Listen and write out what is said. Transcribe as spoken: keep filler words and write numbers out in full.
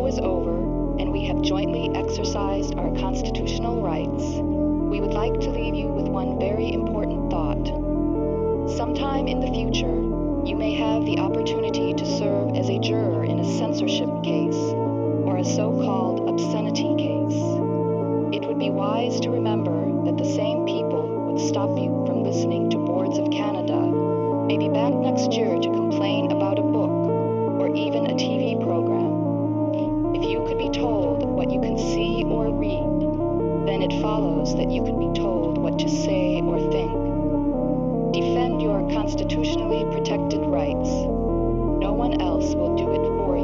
is over and we have jointly exercised our constitutional rights, we would like to leave you with one very important thought. Sometime in the future, you may have the opportunity to serve as a juror in a censorship case or a so-called obscenity case. It would be wise to remember that the same people who would stop you from listening to Boards of Canada may be back next year to complain about a book or even a T V program. If you could be told what you can see or read, then it follows that you can be told what to say or think. Defend your constitutionally protected rights. No one else will do it for you.